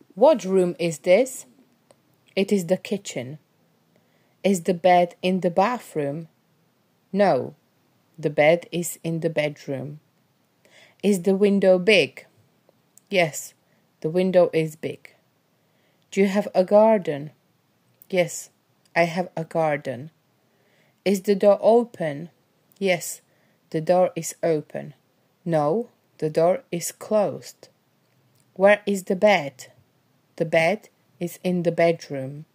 What room is this? It is the kitchen. Is the bed in the bathroom? No, the bed is in the bedroom. Is the window big? Yes, the window is big. Do you have a garden? Yes, I have a garden. Is the door open? Yes, the door is open. No, the door is closed. Where is the bed? The bed is in the bedroom.